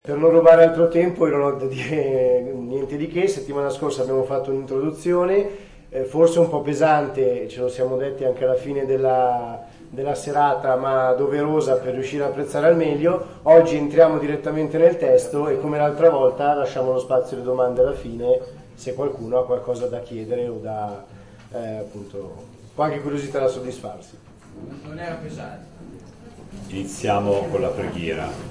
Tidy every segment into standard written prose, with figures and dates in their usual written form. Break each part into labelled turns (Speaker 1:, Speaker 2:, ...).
Speaker 1: Per non rubare altro tempo, io non ho da dire niente di che. Settimana scorsa abbiamo fatto un'introduzione, forse un po' pesante, ce lo siamo detti anche alla fine della serata, ma doverosa per riuscire a apprezzare al meglio. Oggi entriamo direttamente nel testo e come l'altra volta lasciamo lo spazio alle domande alla fine, se qualcuno ha qualcosa da chiedere o da appunto qualche curiosità da soddisfarsi.
Speaker 2: Non era pesante.
Speaker 3: Iniziamo con la preghiera.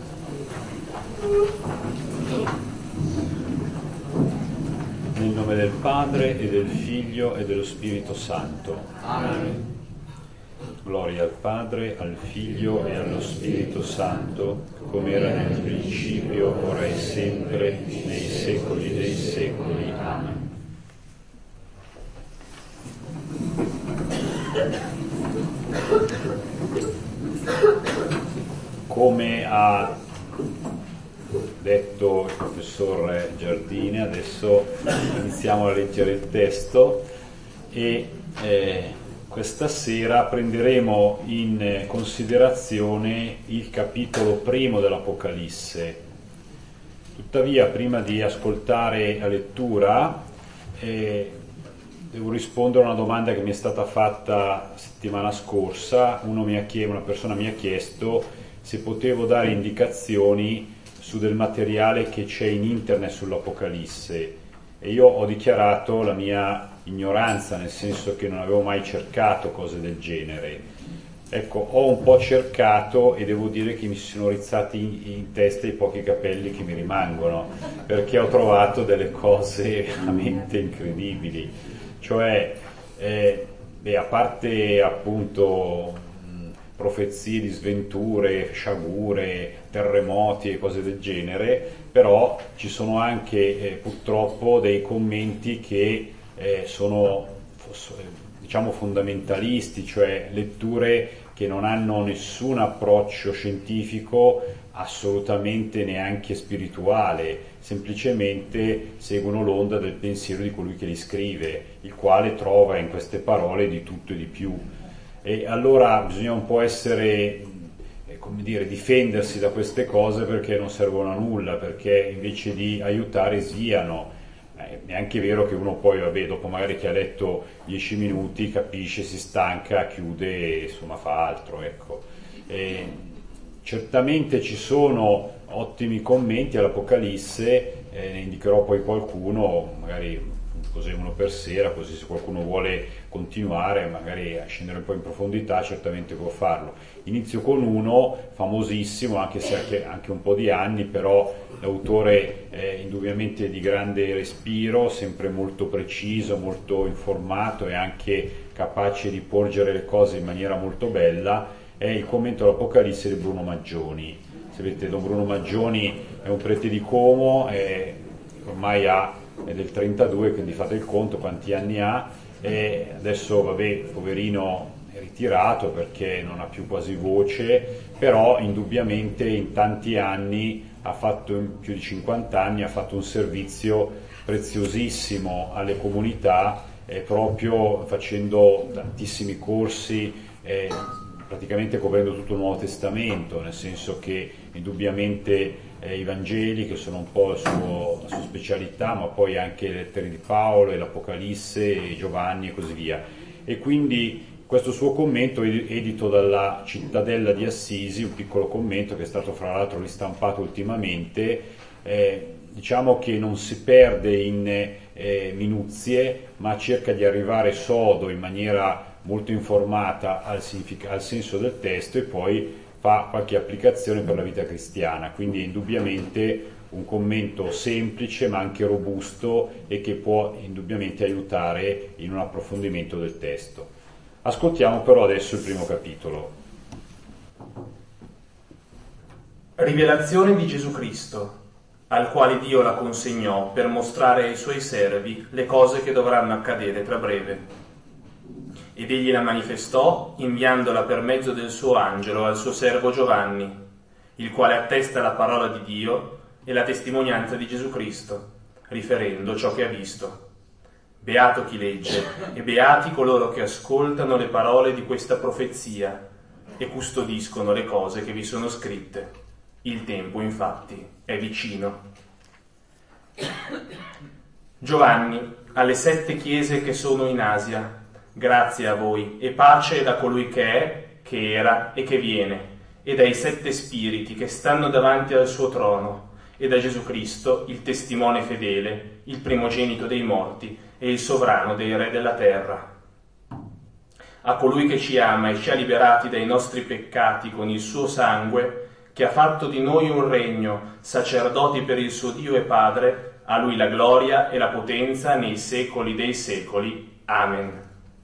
Speaker 3: Nel nome del Padre e del Figlio e dello Spirito Santo.
Speaker 2: Amen.
Speaker 3: Gloria al Padre, al Figlio e allo Spirito Santo, come era nel principio, ora e sempre, nei secoli dei secoli. Amen. Come ha detto il professor Giardini, adesso iniziamo a leggere il testo e questa sera prenderemo in considerazione il capitolo primo dell'Apocalisse. Tuttavia, prima di ascoltare la lettura, devo rispondere a una domanda che mi è stata fatta settimana scorsa. Una persona mi ha chiesto se potevo dare indicazioni su del materiale che c'è in internet sull'Apocalisse, e io ho dichiarato la mia ignoranza, nel senso che non avevo mai cercato cose del genere. Ecco, ho un po' cercato e devo dire che mi si sono rizzati in testa i pochi capelli che mi rimangono, perché ho trovato delle cose veramente incredibili. Cioè, a parte appunto profezie di sventure, sciagure, terremoti e cose del genere, però ci sono anche purtroppo dei commenti che sono diciamo fondamentalisti, cioè letture che non hanno nessun approccio scientifico, assolutamente neanche spirituale, semplicemente seguono l'onda del pensiero di colui che li scrive, il quale trova in queste parole di tutto e di più. E allora bisogna un po' difendersi da queste cose, perché non servono a nulla, perché invece di aiutare sviano. È anche vero che uno poi, dopo magari che ha letto 10 minuti, capisce, si stanca, chiude e insomma fa altro, ecco. Certamente ci sono ottimi commenti all'Apocalisse, ne indicherò poi qualcuno, magari così uno per sera, così se qualcuno vuole continuare, magari a scendere un po' in profondità, certamente può farlo. Inizio con uno famosissimo, anche se anche un po' di anni, però l'autore è indubbiamente di grande respiro, sempre molto preciso, molto informato e anche capace di porgere le cose in maniera molto bella, è il commento all'Apocalisse di Bruno Maggioni. Sapete, Don Bruno Maggioni è un prete di Como, ormai è del 32, quindi fate il conto quanti anni ha, e adesso poverino è ritirato perché non ha più quasi voce, però indubbiamente in tanti anni in più di 50 anni ha fatto un servizio preziosissimo alle comunità, proprio facendo tantissimi corsi, praticamente coprendo tutto il Nuovo Testamento, nel senso che indubbiamente i Vangeli, che sono un po' la sua specialità, ma poi anche le lettere di Paolo e l'Apocalisse e Giovanni e così via. E quindi questo suo commento, edito dalla Cittadella di Assisi, un piccolo commento che è stato fra l'altro ristampato ultimamente, diciamo che non si perde in minuzie, ma cerca di arrivare sodo, in maniera molto informata, al senso del testo, e poi fa qualche applicazione per la vita cristiana. Quindi è indubbiamente un commento semplice ma anche robusto e che può indubbiamente aiutare in un approfondimento del testo. Ascoltiamo però adesso il primo capitolo.
Speaker 4: Rivelazione di Gesù Cristo, al quale Dio la consegnò per mostrare ai suoi servi le cose che dovranno accadere tra breve. Ed egli la manifestò inviandola per mezzo del suo angelo al suo servo Giovanni, il quale attesta la parola di Dio e la testimonianza di Gesù Cristo, riferendo ciò che ha visto. Beato chi legge e beati coloro che ascoltano le parole di questa profezia e custodiscono le cose che vi sono scritte, Il tempo, infatti, è vicino. Giovanni, alle 7 chiese che sono in Asia, grazie a voi e pace da colui che è, che era e che viene, e dai 7 spiriti che stanno davanti al suo trono, e da Gesù Cristo, il testimone fedele, il primogenito dei morti e il sovrano dei re della terra. A colui che ci ama e ci ha liberati dai nostri peccati con il suo sangue, che ha fatto di noi un regno, sacerdoti per il suo Dio e Padre, a lui la gloria e la potenza nei secoli dei secoli. Amen.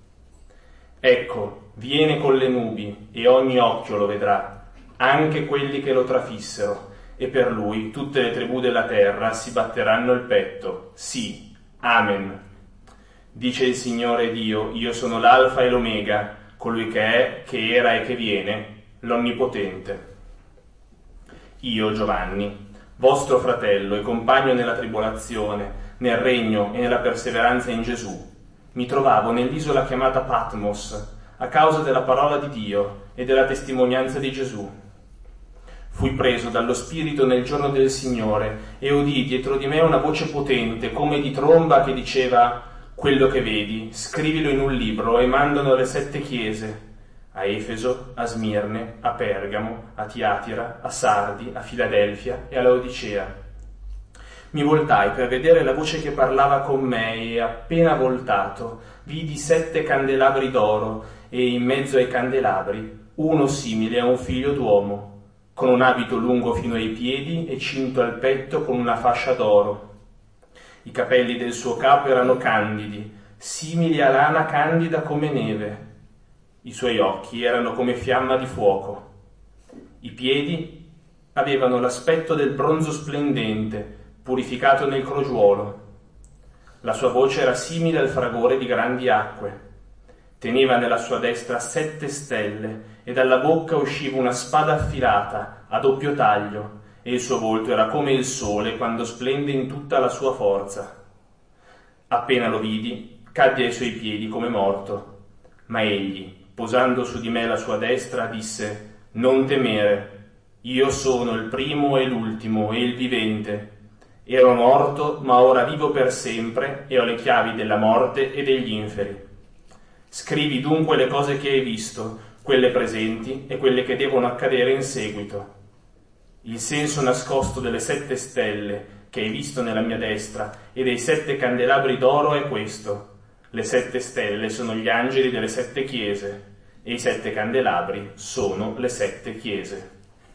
Speaker 4: Ecco, viene con le nubi e ogni occhio lo vedrà, anche quelli che lo trafissero, e per lui tutte le tribù della terra si batteranno il petto. Sì, amen. Dice il Signore Dio, io sono l'alfa e l'omega, colui che è, che era e che viene, l'Onnipotente. Io, Giovanni, vostro fratello e compagno nella tribolazione, nel regno e nella perseveranza in Gesù, mi trovavo nell'isola chiamata Patmos, a causa della parola di Dio e della testimonianza di Gesù. Fui preso dallo Spirito nel giorno del Signore e udii dietro di me una voce potente, come di tromba, che diceva: quello che vedi, scrivilo in un libro e mandano alle 7 chiese, a Efeso, a Smirne, a Pergamo, a Tiatira, a Sardi, a Filadelfia e a Laodicea. Mi voltai per vedere la voce che parlava con me e, appena voltato, vidi 7 candelabri d'oro e in mezzo ai candelabri uno simile a un figlio d'uomo, con un abito lungo fino ai piedi e cinto al petto con una fascia d'oro. I capelli del suo capo erano candidi, simili a lana candida come neve. I suoi occhi erano come fiamma di fuoco. I piedi avevano l'aspetto del bronzo splendente, purificato nel crogiuolo. La sua voce era simile al fragore di grandi acque. Teneva nella sua destra 7 stelle e dalla bocca usciva una spada affilata a doppio taglio, e il suo volto era come il sole quando splende in tutta la sua forza. Appena lo vidi, caddi ai suoi piedi come morto, ma egli, posando su di me la sua destra, disse: non temere, io sono il primo e l'ultimo e il vivente. Ero morto, ma ora vivo per sempre e ho le chiavi della morte e degli inferi. Scrivi dunque le cose che hai visto, quelle presenti e quelle che devono accadere in seguito. Il senso nascosto delle 7 stelle che hai visto nella mia destra e dei 7 candelabri d'oro è questo: le 7 stelle sono gli angeli delle 7 chiese e i 7 candelabri sono le 7 chiese.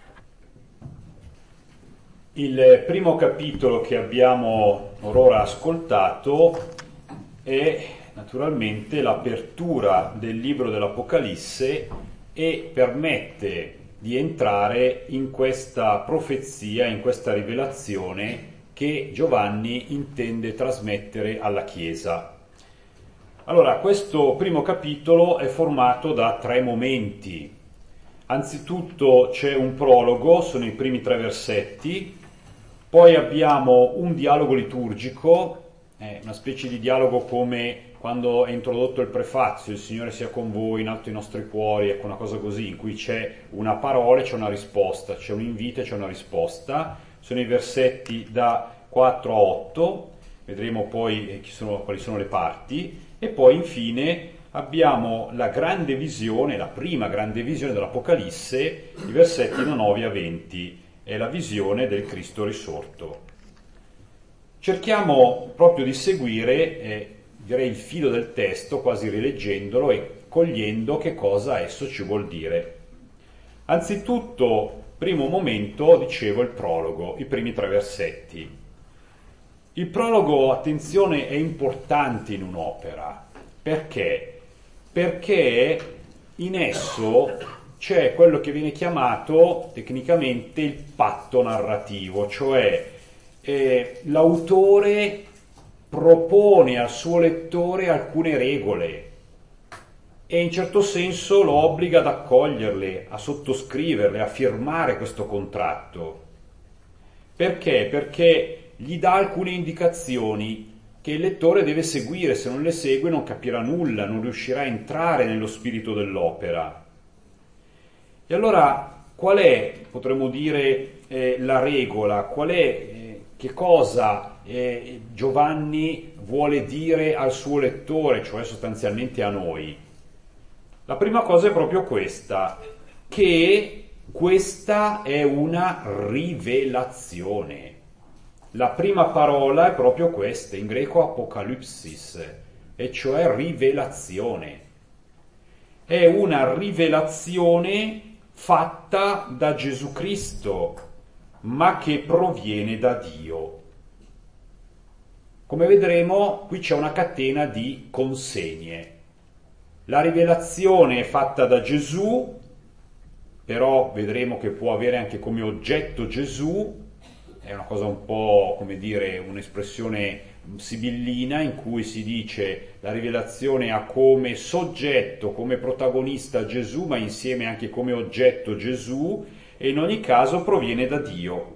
Speaker 3: Il primo capitolo che abbiamo orora ascoltato è naturalmente l'apertura del libro dell'Apocalisse e permette di entrare in questa profezia, in questa rivelazione che Giovanni intende trasmettere alla Chiesa. Allora, questo primo capitolo è formato da 3 momenti. Anzitutto c'è un prologo, sono i primi 3 versetti, poi abbiamo un dialogo liturgico, una specie di dialogo come quando è introdotto il prefazio, il Signore sia con voi, in alto i nostri cuori, ecco, una cosa così, in cui c'è una parola e c'è una risposta, c'è un invito e c'è una risposta. Sono i versetti da 4 a 8, vedremo poi quali sono le parti, e poi infine abbiamo la grande visione, la prima grande visione dell'Apocalisse, i versetti da 9 a 20, è la visione del Cristo risorto. Cerchiamo proprio di seguire direi il filo del testo, quasi rileggendolo e cogliendo che cosa esso ci vuol dire. Anzitutto, primo momento, dicevo, il prologo, i primi 3 versetti. Il prologo, attenzione, è importante in un'opera. Perché? Perché in esso c'è quello che viene chiamato tecnicamente il patto narrativo, cioè l'autore propone al suo lettore alcune regole e in certo senso lo obbliga ad accoglierle, a sottoscriverle, a firmare questo contratto. Perché? Perché gli dà alcune indicazioni che il lettore deve seguire, se non le segue non capirà nulla, non riuscirà a entrare nello spirito dell'opera. E allora qual è, potremmo dire, la regola, qual è, che cosa Giovanni vuole dire al suo lettore, cioè sostanzialmente a noi. La prima cosa è proprio questa, che questa è una rivelazione. La prima parola è proprio questa, in greco apocalypsis, e cioè rivelazione. È una rivelazione fatta da Gesù Cristo, ma che proviene da Dio. Come vedremo, qui c'è una catena di consegne. La rivelazione è fatta da Gesù, però vedremo che può avere anche come oggetto Gesù, è una cosa un po', come dire, un'espressione sibillina in cui si dice la rivelazione ha come soggetto, come protagonista Gesù, ma insieme anche come oggetto Gesù, e in ogni caso proviene da Dio.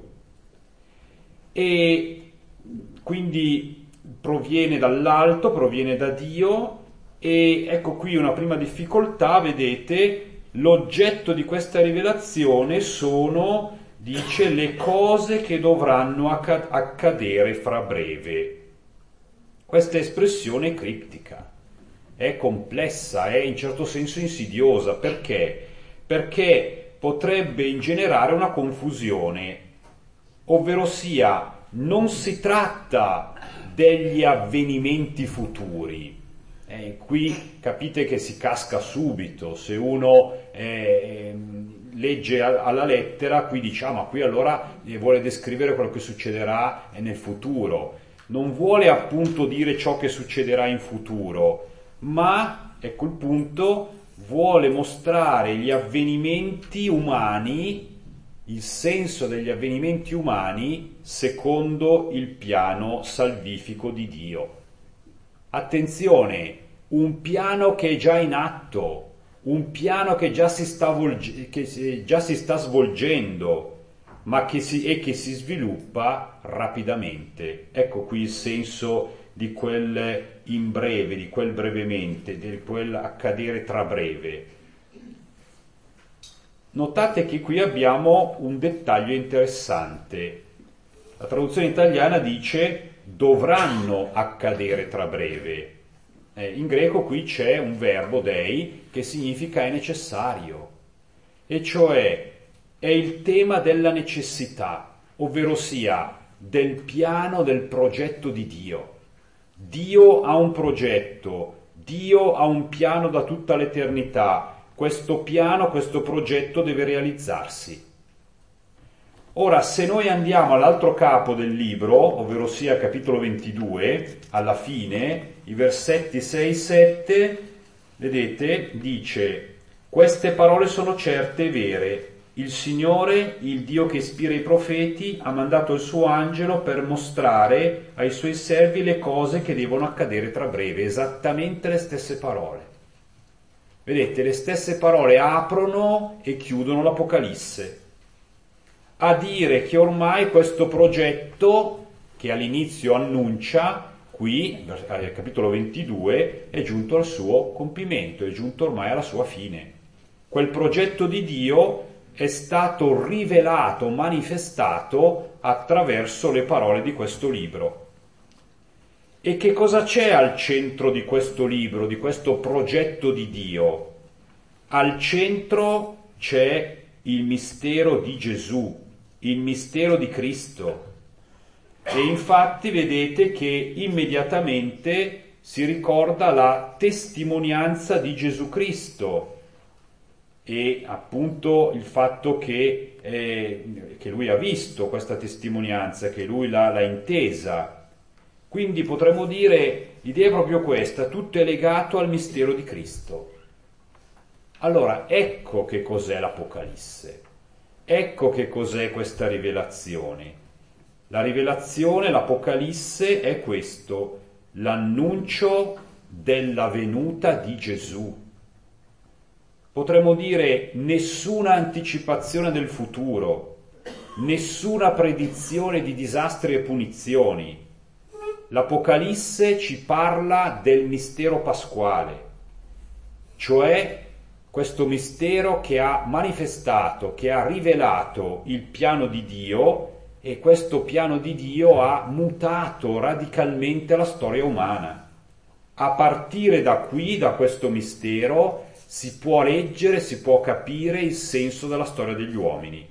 Speaker 3: E quindi proviene dall'alto, proviene da Dio, e ecco qui una prima difficoltà, vedete, l'oggetto di questa rivelazione sono, dice, le cose che dovranno accadere fra breve. Questa espressione è criptica, è complessa, è in certo senso insidiosa. Perché? Perché potrebbe ingenerare una confusione, ovvero sia non si tratta degli avvenimenti futuri. Qui capite che si casca subito, se uno legge alla lettera, qui diciamo, ma qui allora vuole descrivere quello che succederà nel futuro. Non vuole appunto dire ciò che succederà in futuro, ma, ecco il punto, vuole mostrare gli avvenimenti umani, il senso degli avvenimenti umani secondo il piano salvifico di Dio. Attenzione, un piano che è già in atto, un piano che già si sta svolgendo, ma che si sviluppa rapidamente. Ecco qui il senso di quel in breve, di quel brevemente, di quel accadere tra breve. Notate che qui abbiamo un dettaglio interessante. La traduzione italiana dice dovranno accadere tra breve. In greco qui c'è un verbo dei che significa è necessario, e cioè è il tema della necessità, ovvero sia del piano, del progetto di Dio. Dio ha un progetto, Dio ha un piano da tutta l'eternità. Questo piano, questo progetto deve realizzarsi. Ora, se noi andiamo all'altro capo del libro, ovvero sia capitolo 22, alla fine, i versetti 6 e 7, vedete, dice: queste parole sono certe e vere. Il Signore, il Dio che ispira i profeti, ha mandato il suo angelo per mostrare ai suoi servi le cose che devono accadere tra breve. Esattamente le stesse parole. Vedete, le stesse parole aprono e chiudono l'Apocalisse, a dire che ormai questo progetto, che all'inizio annuncia, qui, al capitolo 22, è giunto al suo compimento, è giunto ormai alla sua fine. Quel progetto di Dio è stato rivelato, manifestato attraverso le parole di questo libro. E che cosa c'è al centro di questo libro, di questo progetto di Dio? Al centro c'è il mistero di Gesù, il mistero di Cristo. E infatti vedete che immediatamente si ricorda la testimonianza di Gesù Cristo e appunto il fatto che lui ha visto questa testimonianza, che lui l'ha intesa. Quindi potremmo dire, l'idea è proprio questa, tutto è legato al mistero di Cristo. Allora, ecco che cos'è l'Apocalisse, ecco che cos'è questa rivelazione. La rivelazione, l'Apocalisse è questo, l'annuncio della venuta di Gesù. Potremmo dire nessuna anticipazione del futuro, nessuna predizione di disastri e punizioni. L'Apocalisse ci parla del mistero pasquale, cioè questo mistero che ha manifestato, che ha rivelato il piano di Dio, e questo piano di Dio ha mutato radicalmente la storia umana. A partire da qui, da questo mistero, si può leggere, si può capire il senso della storia degli uomini.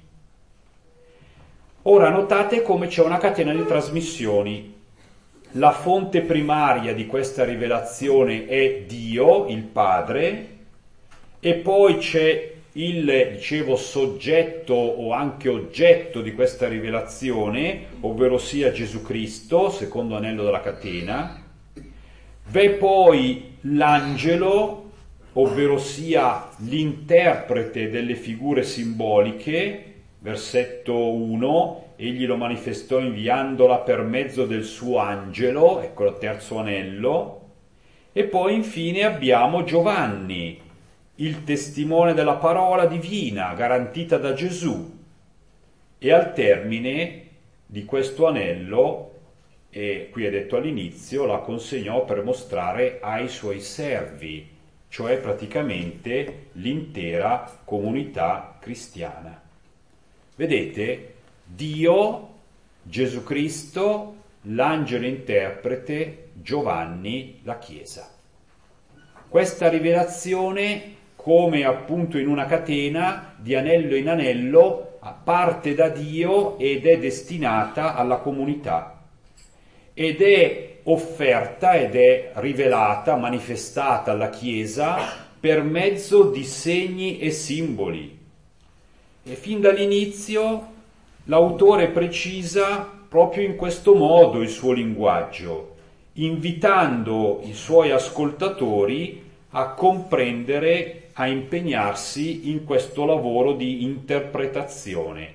Speaker 3: Ora notate come c'è una catena di trasmissioni. La fonte primaria di questa rivelazione è Dio, il Padre, e poi c'è il, soggetto o anche oggetto di questa rivelazione, ovvero sia Gesù Cristo, secondo anello della catena. V'è poi l'angelo, ovvero sia l'interprete delle figure simboliche, versetto 1, egli lo manifestò inviandola per mezzo del suo angelo, ecco il terzo anello, e poi infine abbiamo Giovanni, il testimone della parola divina garantita da Gesù, e al termine di questo anello, e qui è detto all'inizio, la consegnò per mostrare ai suoi servi, cioè praticamente l'intera comunità cristiana. Vedete? Dio, Gesù Cristo, l'angelo interprete, Giovanni, la Chiesa. Questa rivelazione, come appunto in una catena, di anello in anello, parte da Dio ed è destinata alla comunità. Ed è offerta ed è rivelata, manifestata alla Chiesa per mezzo di segni e simboli. E fin dall'inizio l'autore precisa proprio in questo modo il suo linguaggio, invitando i suoi ascoltatori a comprendere, a impegnarsi in questo lavoro di interpretazione.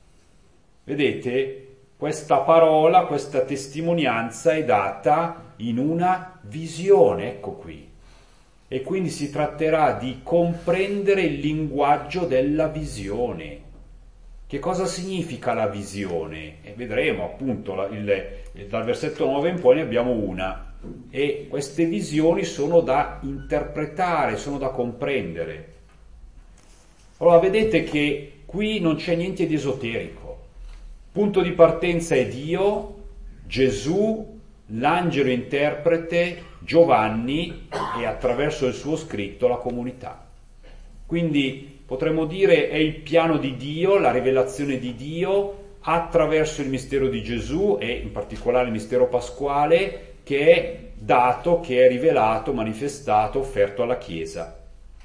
Speaker 3: Vedete, questa parola, questa testimonianza è data in una visione, ecco qui. E quindi si tratterà di comprendere il linguaggio della visione. Che cosa significa la visione? E vedremo appunto, dal versetto 9 in poi ne abbiamo una. E queste visioni sono da interpretare, sono da comprendere. Allora vedete che qui non c'è niente di esoterico. Punto di partenza è Dio, Gesù, l'angelo interprete, Giovanni e attraverso il suo scritto la comunità. Quindi potremmo dire è il piano di Dio, la rivelazione di Dio attraverso il mistero di Gesù e in particolare il mistero pasquale che è dato, che è rivelato, manifestato, offerto alla Chiesa.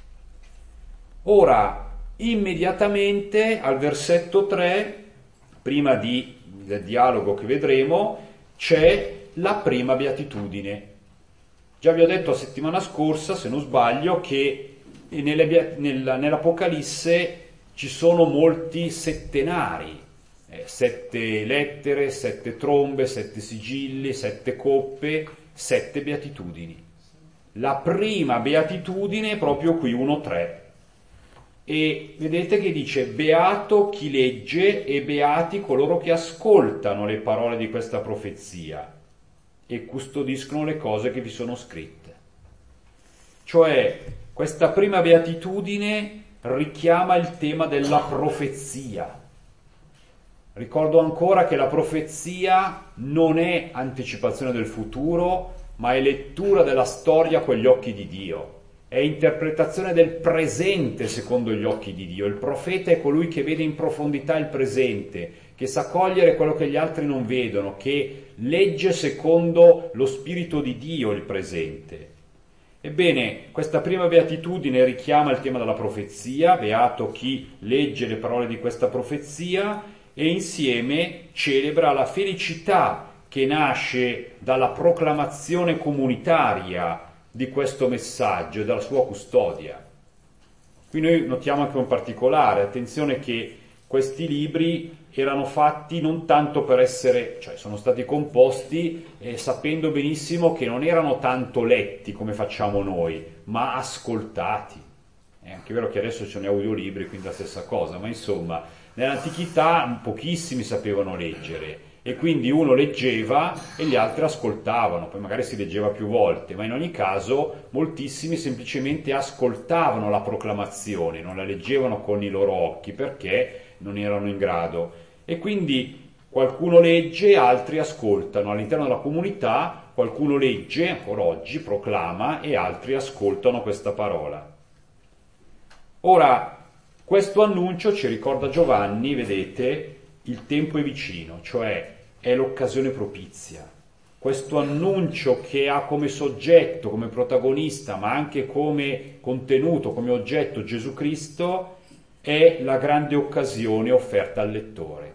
Speaker 3: Ora, immediatamente al versetto 3, prima del dialogo che vedremo, c'è la prima beatitudine. Già vi ho detto la settimana scorsa, se non sbaglio, che nell'Apocalisse ci sono molti settenari, 7 lettere, 7 trombe, 7 sigilli, 7 coppe, 7 beatitudini. La prima beatitudine è proprio qui, 1-3. E vedete che dice beato chi legge e beati coloro che ascoltano le parole di questa profezia e custodiscono le cose che vi sono scritte. Cioè, questa prima beatitudine richiama il tema della profezia. Ricordo ancora che la profezia non è anticipazione del futuro, ma è lettura della storia con gli occhi di Dio. È interpretazione del presente secondo gli occhi di Dio. Il profeta è colui che vede in profondità il presente, che sa cogliere quello che gli altri non vedono, che legge secondo lo spirito di Dio il presente. Ebbene, questa prima beatitudine richiama il tema della profezia, beato chi legge le parole di questa profezia, e insieme celebra la felicità che nasce dalla proclamazione comunitaria di questo messaggio e dalla sua custodia. Qui noi notiamo anche un particolare, attenzione che questi libri erano fatti non tanto per essere, cioè sono stati composti sapendo benissimo che non erano tanto letti come facciamo noi, ma ascoltati. È anche vero che adesso ci sono gli audiolibri, quindi la stessa cosa, ma insomma, nell'antichità pochissimi sapevano leggere e quindi uno leggeva e gli altri ascoltavano, poi magari si leggeva più volte, ma in ogni caso moltissimi semplicemente ascoltavano la proclamazione, non la leggevano con i loro occhi perché non erano in grado. E quindi qualcuno legge, altri ascoltano. All'interno della comunità qualcuno legge, ancora oggi, proclama, e altri ascoltano questa parola. Ora, questo annuncio ci ricorda Giovanni, vedete, il tempo è vicino, cioè è l'occasione propizia. Questo annuncio che ha come soggetto, come protagonista, ma anche come contenuto, come oggetto Gesù Cristo, è la grande occasione offerta al lettore.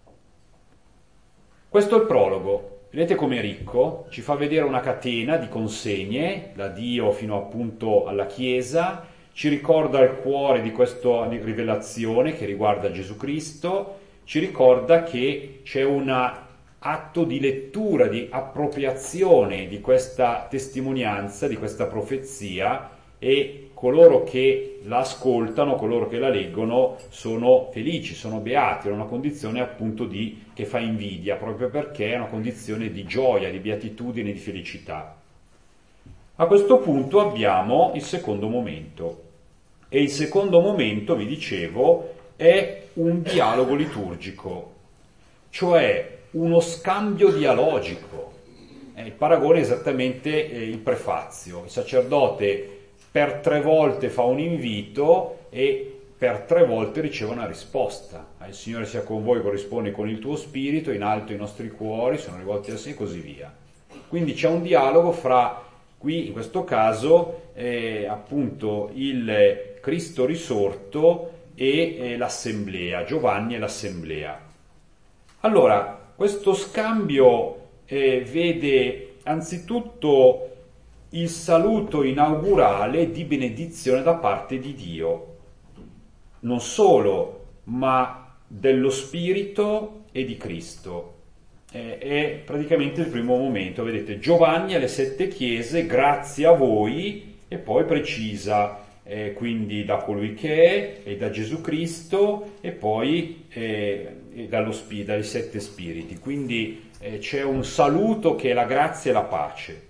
Speaker 3: Questo è il prologo. Vedete com'è ricco? Ci fa vedere una catena di consegne, da Dio fino appunto alla Chiesa, ci ricorda il cuore di questa rivelazione che riguarda Gesù Cristo, ci ricorda che c'è un atto di lettura, di appropriazione di questa testimonianza, di questa profezia, e coloro che la ascoltano, coloro che la leggono, sono felici, sono beati, è una condizione appunto che fa invidia, proprio perché è una condizione di gioia, di beatitudine, di felicità. A questo punto abbiamo il secondo momento, e il secondo momento, vi dicevo, è un dialogo liturgico, cioè uno scambio dialogico. Il paragone è esattamente il prefazio. Il sacerdote per 3 volte fa un invito e per 3 volte riceve una risposta. Il Signore sia con voi, corrisponde con il tuo spirito, in alto i nostri cuori sono rivolti a sé, e così via. Quindi c'è un dialogo fra, qui in questo caso, appunto il Cristo risorto e l'assemblea, Giovanni e l'assemblea. Allora, questo scambio vede anzitutto il saluto inaugurale di benedizione da parte di Dio, non solo, ma dello Spirito e di Cristo. È praticamente il primo momento, vedete, Giovanni alle 7 chiese, grazie a voi, e poi precisa, quindi da colui che è, e da Gesù Cristo, e poi dai 7 spiriti. Quindi c'è un saluto che è la grazia e la pace.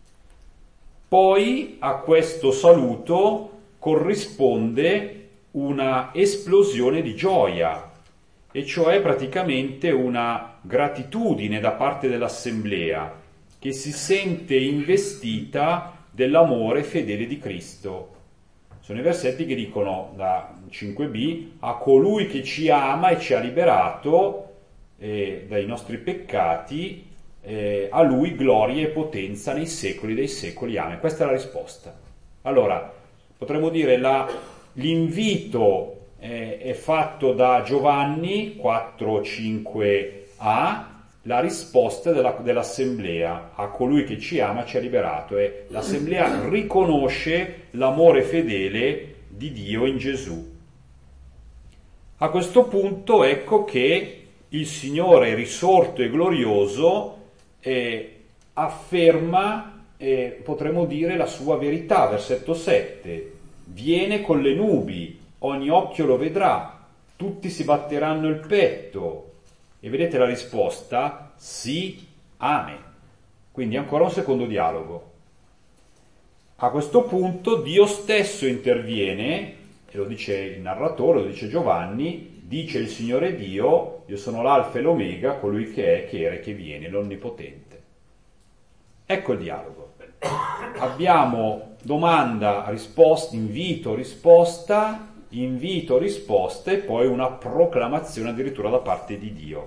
Speaker 3: Poi a questo saluto corrisponde una esplosione di gioia, e cioè praticamente una gratitudine da parte dell'assemblea che si sente investita dell'amore fedele di Cristo. Sono i versetti che dicono da 5b: a colui che ci ama e ci ha liberato dai nostri peccati, a lui gloria e potenza nei secoli dei secoli. Amen. Questa è la risposta. Allora, potremmo dire l'invito è fatto da Giovanni 4-5a, la risposta dell'assemblea: a colui che ci ama ci ha liberato, e l'assemblea riconosce l'amore fedele di Dio in Gesù. A questo punto ecco che il Signore risorto e glorioso afferma, potremmo dire, la sua verità. Versetto 7: viene con le nubi, ogni occhio lo vedrà, tutti si batteranno il petto. E vedete la risposta? Sì, amen. Quindi ancora un secondo dialogo. A questo punto Dio stesso interviene, e lo dice il narratore, lo dice Giovanni: dice il Signore Dio, io sono l'alfa e l'omega, colui che è, che era e che viene, l'onnipotente. Ecco il dialogo. Abbiamo domanda, risposta, invito, risposta, e poi una proclamazione addirittura da parte di Dio.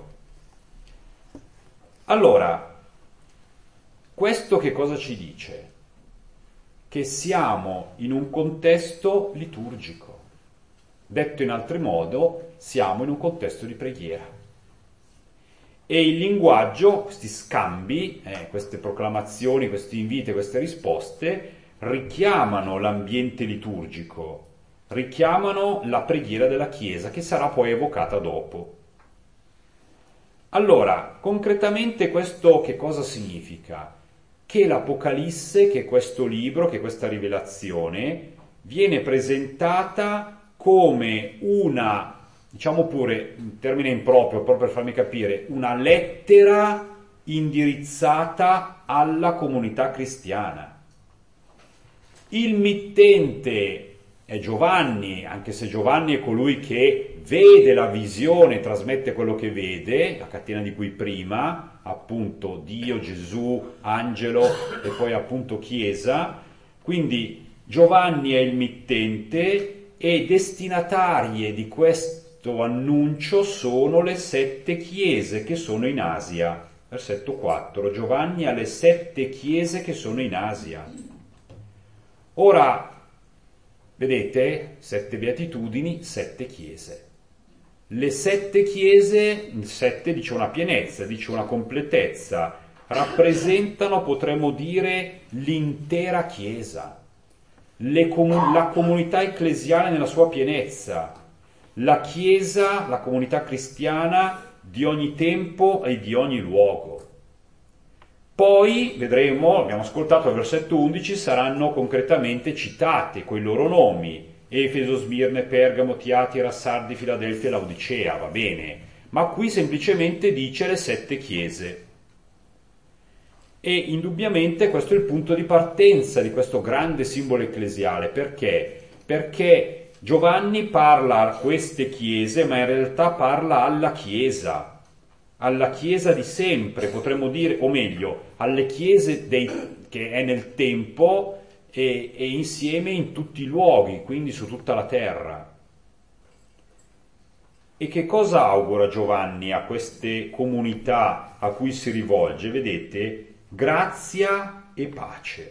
Speaker 3: Allora, questo che cosa ci dice? Che siamo in un contesto liturgico. Detto in altro modo, siamo in un contesto di preghiera. E il linguaggio, questi scambi, queste proclamazioni, questi inviti, queste risposte, richiamano l'ambiente liturgico, richiamano la preghiera della Chiesa, che sarà poi evocata dopo. Allora, concretamente questo che cosa significa? Che l'Apocalisse, che questo libro, che questa rivelazione, viene presentata come una diciamo pure, un termine improprio, proprio per farmi capire, una lettera indirizzata alla comunità cristiana. Il mittente è Giovanni, anche se Giovanni è colui che vede la visione, trasmette quello che vede, la catena di cui prima, appunto Dio, Gesù, angelo e poi appunto Chiesa. Quindi Giovanni è il mittente e destinatarie di questo annuncio sono le 7 chiese che sono in Asia. Versetto 4, Giovanni ha le 7 chiese che sono in Asia. Ora, vedete, 7 beatitudini, 7 chiese. Le 7 chiese, 7 dice una pienezza, dice una completezza, rappresentano, potremmo dire, l'intera chiesa, la comunità ecclesiale nella sua pienezza, la chiesa, la comunità cristiana di ogni tempo e di ogni luogo. Poi vedremo, abbiamo ascoltato al versetto 11, saranno concretamente citate quei loro nomi: Efeso, Smirne, Pergamo, Tiatira, Sardi, Filadelfia e Laodicea, va bene, ma qui semplicemente dice le 7 chiese. E indubbiamente questo è il punto di partenza di questo grande simbolo ecclesiale. Perché? Perché Giovanni parla a queste chiese, ma in realtà parla alla Chiesa di sempre, potremmo dire, o meglio, alle chiese che è nel tempo e insieme in tutti i luoghi, quindi su tutta la terra. E che cosa augura Giovanni a queste comunità a cui si rivolge? Vedete, grazia e pace.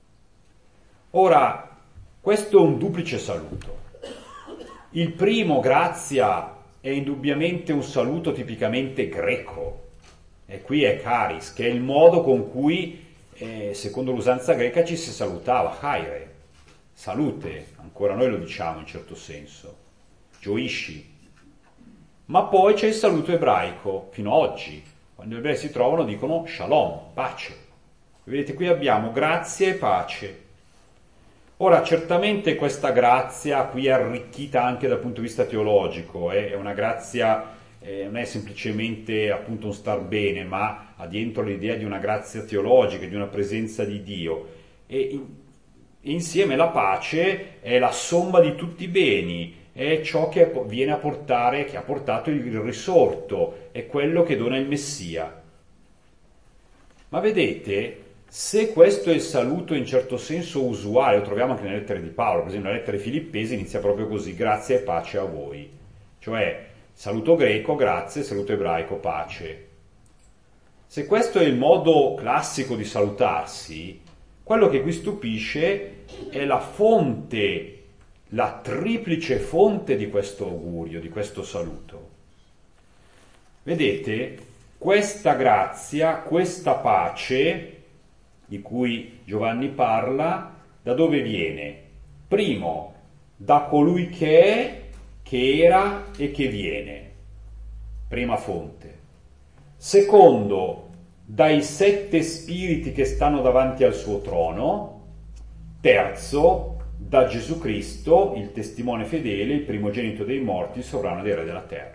Speaker 3: Ora, questo è un duplice saluto. Il primo, grazia, è indubbiamente un saluto tipicamente greco, e qui è charis, che è il modo con cui, secondo l'usanza greca, ci si salutava, chaire, salute, ancora noi lo diciamo in certo senso, gioisci. Ma poi c'è il saluto ebraico, fino ad oggi, quando gli ebrei si trovano dicono shalom, pace. Vedete, qui abbiamo grazia e pace. Ora, certamente questa grazia qui è arricchita anche dal punto di vista teologico, è una grazia, non è semplicemente appunto un star bene, ma ha dentro l'idea di una grazia teologica, di una presenza di Dio. E insieme la pace è la somma di tutti i beni, è ciò che viene a portare, che ha portato il risorto, è quello che dona il Messia. Ma vedete, se questo è il saluto in certo senso usuale, lo troviamo anche nelle lettere di Paolo, per esempio nella lettera ai Filippesi inizia proprio così: grazia e pace a voi, cioè saluto greco, grazie, saluto ebraico, pace. Se questo è il modo classico di salutarsi, quello che qui stupisce è la fonte, la triplice fonte di questo augurio, di questo saluto. Vedete, questa grazia, questa pace di cui Giovanni parla, da dove viene? Primo, da colui che è, che era e che viene. Prima fonte. Secondo, dai 7 spiriti che stanno davanti al suo trono. Terzo, da Gesù Cristo, il testimone fedele, il primogenito dei morti, il sovrano dei re della terra.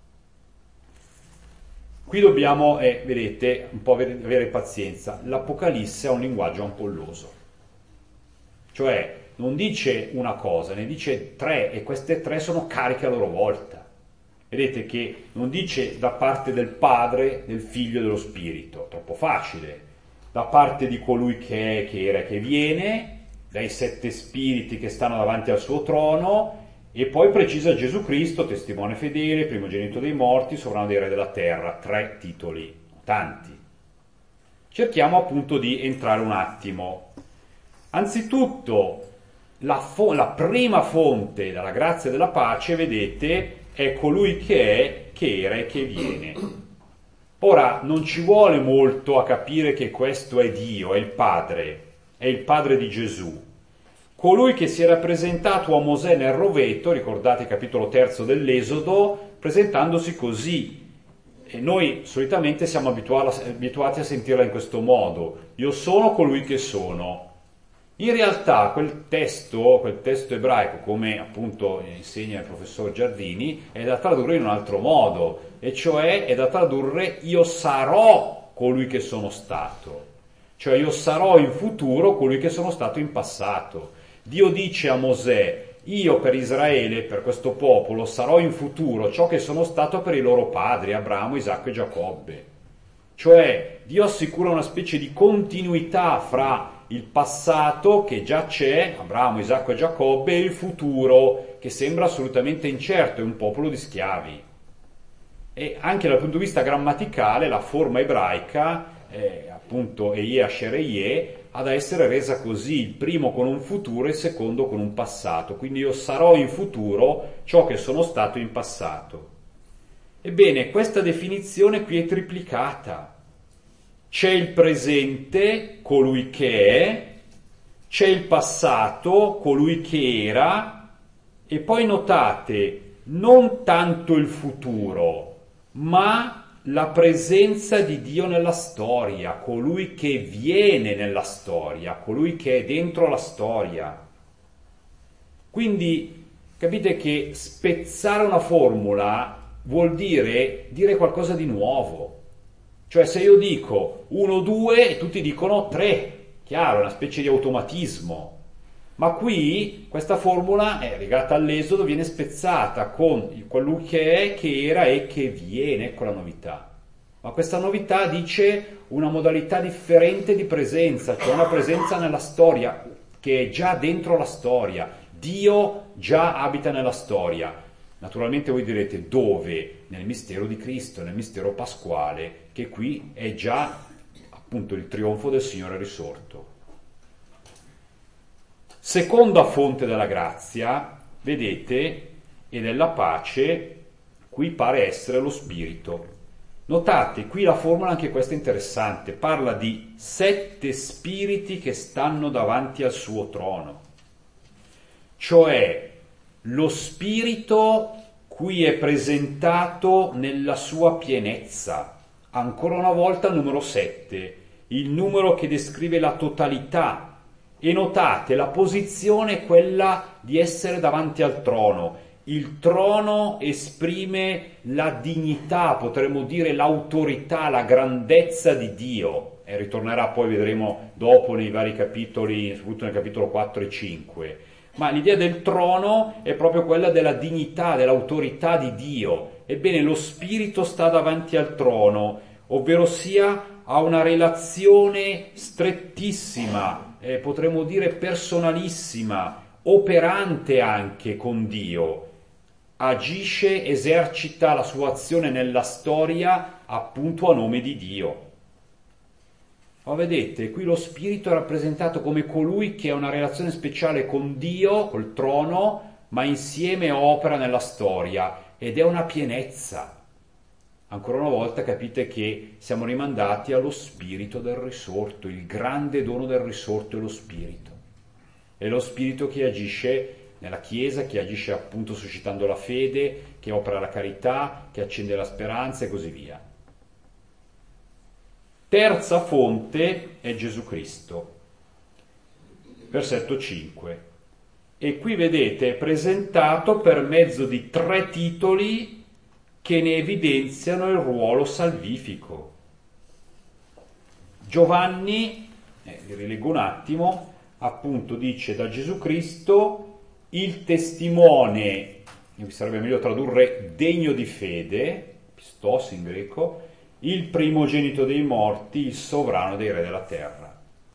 Speaker 3: Qui dobbiamo, vedete, un po' avere pazienza. L'Apocalisse ha un linguaggio ampolloso. Cioè, non dice una cosa, ne dice 3, e queste 3 sono cariche a loro volta. Vedete che non dice da parte del Padre, del Figlio e dello Spirito, troppo facile. Da parte di colui che è, che era e che viene, dai 7 spiriti che stanno davanti al suo trono, e poi precisa Gesù Cristo, testimone fedele, primogenito dei morti, sovrano dei re della terra. 3 titoli, tanti. Cerchiamo appunto di entrare un attimo. Anzitutto, la prima fonte della grazia e della pace, vedete, è colui che è, che era e che viene. Ora, non ci vuole molto a capire che questo è Dio, è il Padre di Gesù. Colui che si è rappresentato a Mosè nel roveto, ricordate il capitolo 3 dell'Esodo, presentandosi così. E noi solitamente siamo abituati a sentirla in questo modo: io sono colui che sono. In realtà quel testo ebraico, come appunto insegna il professor Giardini, è da tradurre in un altro modo, e cioè è da tradurre io sarò colui che sono stato, cioè io sarò in futuro colui che sono stato in passato. Dio dice a Mosè: io per Israele, per questo popolo, sarò in futuro ciò che sono stato per i loro padri, Abramo, Isacco e Giacobbe. Cioè Dio assicura una specie di continuità fra il passato che già c'è, Abramo, Isacco e Giacobbe, e il futuro che sembra assolutamente incerto, è un popolo di schiavi. E anche dal punto di vista grammaticale la forma ebraica, appunto Eie Asher Eie, ha da essere resa così, il primo con un futuro e il secondo con un passato. Quindi io sarò in futuro ciò che sono stato in passato. Ebbene, questa definizione qui è triplicata. C'è il presente, colui che è, c'è il passato, colui che era, e poi notate, non tanto il futuro, ma la presenza di Dio nella storia, colui che viene nella storia, colui che è dentro la storia. Quindi capite che spezzare una formula vuol dire qualcosa di nuovo. Cioè se io dico 1, 2 e tutti dicono 3, chiaro, è una specie di automatismo. Ma qui questa formula è legata all'Esodo, viene spezzata con colui che è, che era e che viene, ecco la novità. Ma questa novità dice una modalità differente di presenza, cioè una presenza nella storia, che è già dentro la storia. Dio già abita nella storia. Naturalmente voi direte dove? Nel mistero di Cristo, nel mistero pasquale, che qui è già appunto il trionfo del Signore risorto. Seconda fonte della grazia, vedete, e della pace, qui pare essere lo Spirito. Notate, qui la formula, anche questa è interessante, parla di 7 spiriti che stanno davanti al suo trono. Cioè, lo Spirito qui è presentato nella sua pienezza. Ancora una volta numero 7, il numero che descrive la totalità. E notate, la posizione è quella di essere davanti al trono. Il trono esprime la dignità, potremmo dire l'autorità, la grandezza di Dio. E ritornerà poi, vedremo dopo nei vari capitoli, soprattutto nel capitolo 4 e 5. Ma l'idea del trono è proprio quella della dignità, dell'autorità di Dio. Ebbene, lo Spirito sta davanti al trono, ovvero sia ha una relazione strettissima, potremmo dire personalissima, operante anche con Dio. Agisce, esercita la sua azione nella storia appunto a nome di Dio. Ma vedete, qui lo Spirito è rappresentato come colui che ha una relazione speciale con Dio, col trono, ma insieme opera nella storia, ed è una pienezza. Ancora una volta capite che siamo rimandati allo Spirito del risorto, il grande dono del risorto è lo Spirito. È lo Spirito che agisce nella Chiesa, che agisce appunto suscitando la fede, che opera la carità, che accende la speranza e così via. Terza fonte è Gesù Cristo. Versetto 5. E qui vedete è presentato per mezzo di 3 titoli che ne evidenziano il ruolo salvifico. Giovanni, vi rileggo un attimo, appunto dice da Gesù Cristo il testimone, mi sarebbe meglio tradurre degno di fede, pistos in greco, il primogenito dei morti, il sovrano dei re della terra.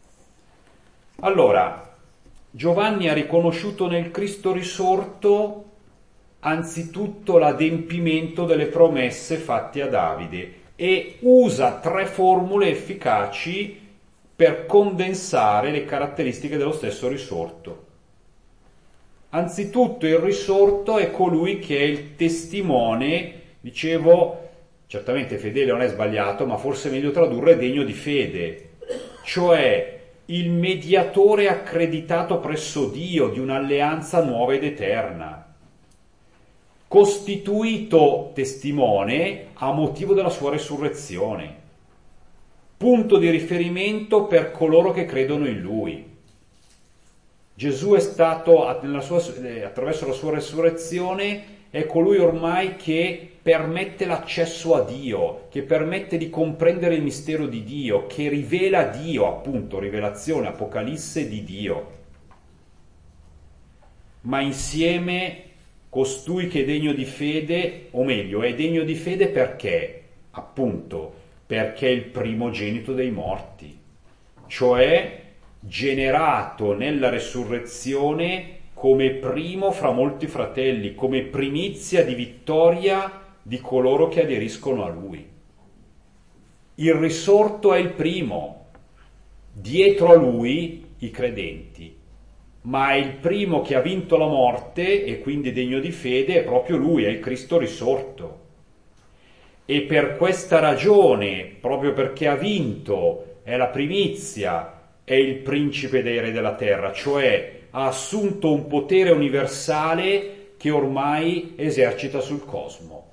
Speaker 3: Allora, Giovanni ha riconosciuto nel Cristo risorto anzitutto l'adempimento delle promesse fatte a Davide e usa 3 formule efficaci per condensare le caratteristiche dello stesso risorto. Anzitutto il risorto è colui che è il testimone, dicevo, certamente fedele non è sbagliato, ma forse è meglio tradurre degno di fede, cioè il mediatore accreditato presso Dio di un'alleanza nuova ed eterna, costituito testimone a motivo della sua resurrezione, punto di riferimento per coloro che credono in Lui. Gesù è stato, attraverso la sua resurrezione, è colui ormai che permette l'accesso a Dio, che permette di comprendere il mistero di Dio, che rivela Dio, appunto, rivelazione, apocalisse di Dio. Ma insieme costui che è degno di fede, o meglio, è degno di fede perché? Appunto, perché è il primogenito dei morti, cioè generato nella resurrezione come primo fra molti fratelli, come primizia di vittoria di coloro che aderiscono a lui. Il risorto è il primo, dietro a lui i credenti, ma è il primo che ha vinto la morte e quindi degno di fede, è proprio lui, è il Cristo risorto. E per questa ragione, proprio perché ha vinto, è la primizia, è il principe dei re della terra, cioè ha assunto un potere universale che ormai esercita sul cosmo.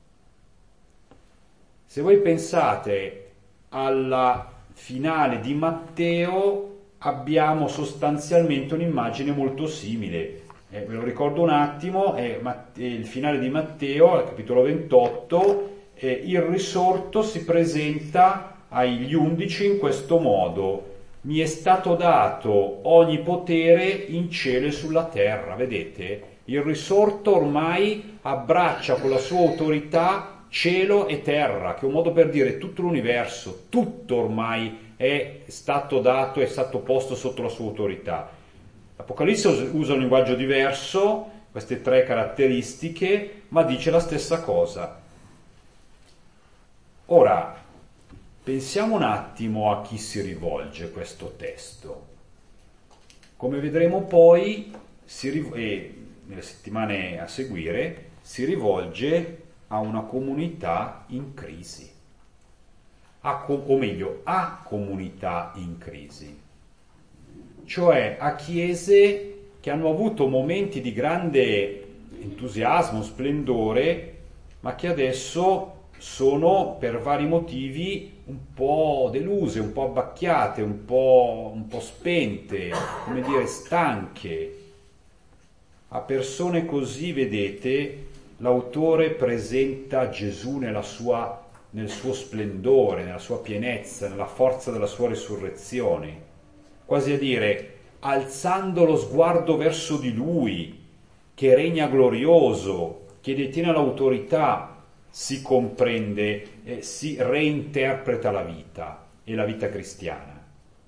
Speaker 3: Se voi pensate alla finale di Matteo, abbiamo sostanzialmente un'immagine molto simile. Ve lo ricordo un attimo, è il finale di Matteo, al capitolo 28, il risorto si presenta agli 11 in questo modo: mi è stato dato ogni potere in cielo e sulla terra. Vedete? Il risorto ormai abbraccia con la sua autorità cielo e terra, che è un modo per dire tutto l'universo, tutto ormai è stato dato, è stato posto sotto la sua autorità. L'Apocalisse usa un linguaggio diverso, queste tre caratteristiche, ma dice la stessa cosa. Ora, pensiamo un attimo a chi si rivolge questo testo. Come vedremo poi, e nelle settimane a seguire, si rivolge a una comunità in crisi, o meglio, a comunità in crisi, cioè a chiese che hanno avuto momenti di grande entusiasmo, splendore, ma che adesso sono per vari motivi un po' deluse, un po' abbacchiate, un po' spente, come dire, stanche. A persone così, vedete, l'autore presenta Gesù nel suo splendore, nella sua pienezza, nella forza della sua resurrezione, quasi a dire, alzando lo sguardo verso di Lui, che regna glorioso, che detiene l'autorità, si comprende, si reinterpreta la vita e la vita cristiana.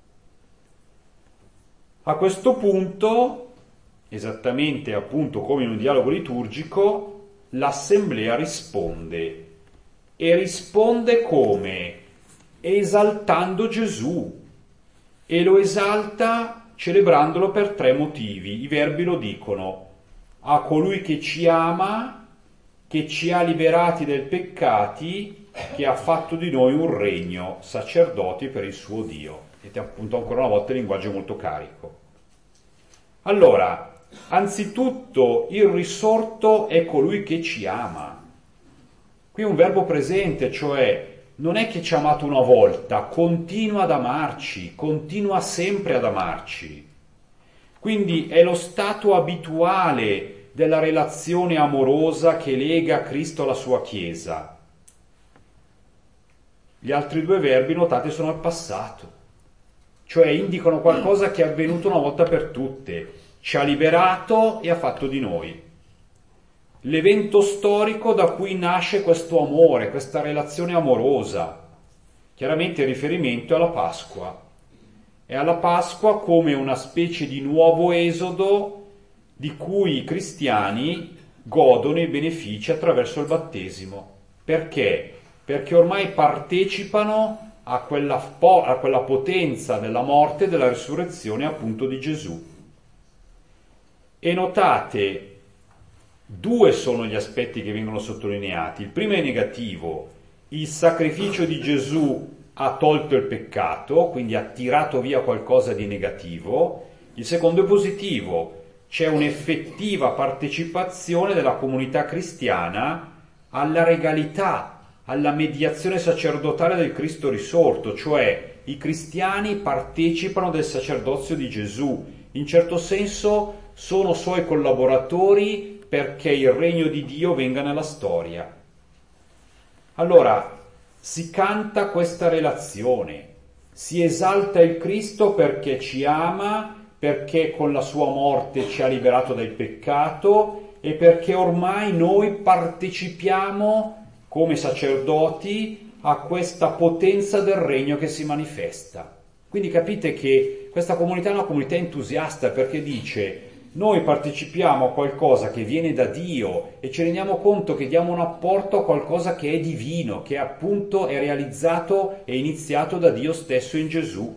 Speaker 3: A questo punto, esattamente appunto come in un dialogo liturgico, l'assemblea risponde, e risponde come? Esaltando Gesù, e lo esalta celebrandolo per tre motivi. I verbi lo dicono: a colui che ci ama, che ci ha liberati dai peccati, che ha fatto di noi un regno, sacerdoti per il suo Dio. Vedete appunto ancora una volta il linguaggio molto carico. Allora, anzitutto il risorto è colui che ci ama. Qui è un verbo presente, cioè non è che ci ha amato una volta, continua ad amarci, continua sempre ad amarci. Quindi è lo stato abituale della relazione amorosa che lega Cristo alla sua Chiesa. Gli altri due verbi, notate, sono al passato, cioè indicano qualcosa che è avvenuto una volta per tutte. Ci ha liberato e ha fatto di noi. L'evento storico da cui nasce questo amore, questa relazione amorosa. Chiaramente il riferimento è alla Pasqua. È alla Pasqua come una specie di nuovo esodo di cui i cristiani godono i benefici attraverso il battesimo. Perché? Perché ormai partecipano a quella potenza della morte e della risurrezione appunto di Gesù. E notate, due sono gli aspetti che vengono sottolineati. Il primo è negativo: il sacrificio di Gesù ha tolto il peccato, quindi ha tirato via qualcosa di negativo. Il secondo è positivo: c'è un'effettiva partecipazione della comunità cristiana alla regalità, alla mediazione sacerdotale del Cristo risorto, cioè i cristiani partecipano del sacerdozio di Gesù In certo senso sono suoi collaboratori perché il regno di Dio venga nella storia. Allora, si canta questa relazione, si esalta il Cristo perché ci ama, perché con la sua morte ci ha liberato dal peccato e perché ormai noi partecipiamo come sacerdoti a questa potenza del regno che si manifesta. Quindi capite che questa comunità è una comunità entusiasta perché dice: noi partecipiamo a qualcosa che viene da Dio e ci rendiamo conto che diamo un apporto a qualcosa che è divino, che appunto è realizzato e iniziato da Dio stesso in Gesù.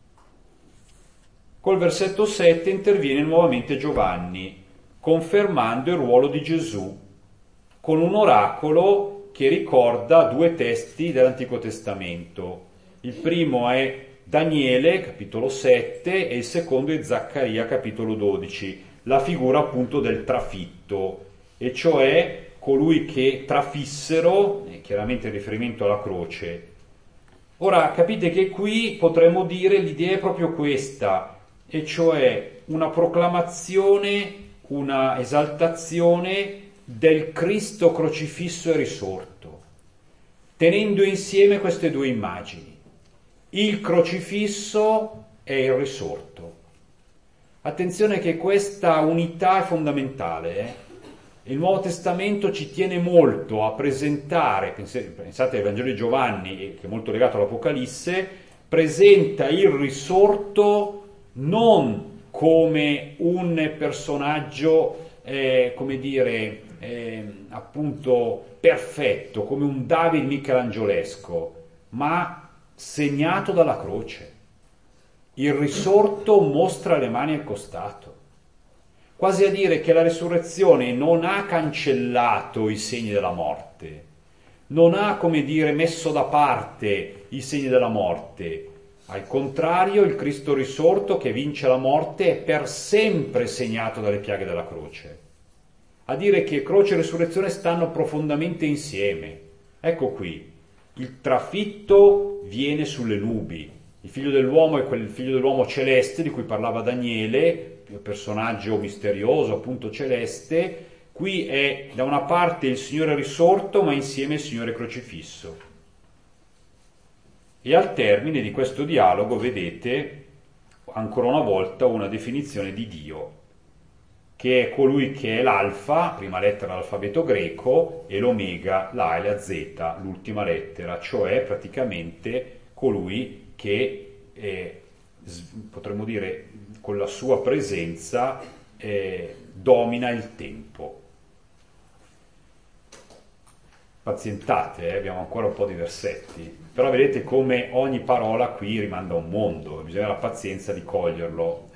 Speaker 3: Col versetto 7 interviene nuovamente Giovanni, confermando il ruolo di Gesù, con un oracolo che ricorda due testi dell'Antico Testamento. Il primo è Daniele, capitolo 7, e il secondo è Zaccaria, capitolo 12, la figura appunto del trafitto, e cioè colui che trafissero, chiaramente in riferimento alla croce. Ora capite che qui potremmo dire l'idea è proprio questa, e cioè una proclamazione, una esaltazione del Cristo crocifisso e risorto, tenendo insieme queste due immagini. Il crocifisso e il risorto. Attenzione che questa unità è fondamentale. Il Nuovo Testamento ci tiene molto a presentare, pensate al Vangelo di Giovanni, che è molto legato all'Apocalisse, presenta il risorto non come un personaggio, appunto perfetto, come un David michelangiolesco, ma segnato dalla croce. Il risorto mostra le mani al costato, quasi a dire che la resurrezione non ha cancellato i segni della morte, non ha, messo da parte i segni della morte. Al contrario, il Cristo risorto che vince la morte è per sempre segnato dalle piaghe della croce. A dire che croce e risurrezione stanno profondamente insieme. Ecco qui, il trafitto viene sulle nubi. Il figlio dell'uomo è quel figlio dell'uomo celeste di cui parlava Daniele, un personaggio misterioso, appunto celeste. Qui è da una parte il Signore risorto, ma insieme il Signore crocifisso. E al termine di questo dialogo vedete ancora una volta una definizione di Dio, che è colui che è l'alfa, prima lettera dell'alfabeto greco, e l'omega, la e la z, l'ultima lettera, cioè praticamente colui che potremmo dire con la sua presenza domina il tempo. Pazientate, abbiamo ancora un po' di versetti, però vedete come ogni parola qui rimanda a un mondo, bisogna avere la pazienza di coglierlo.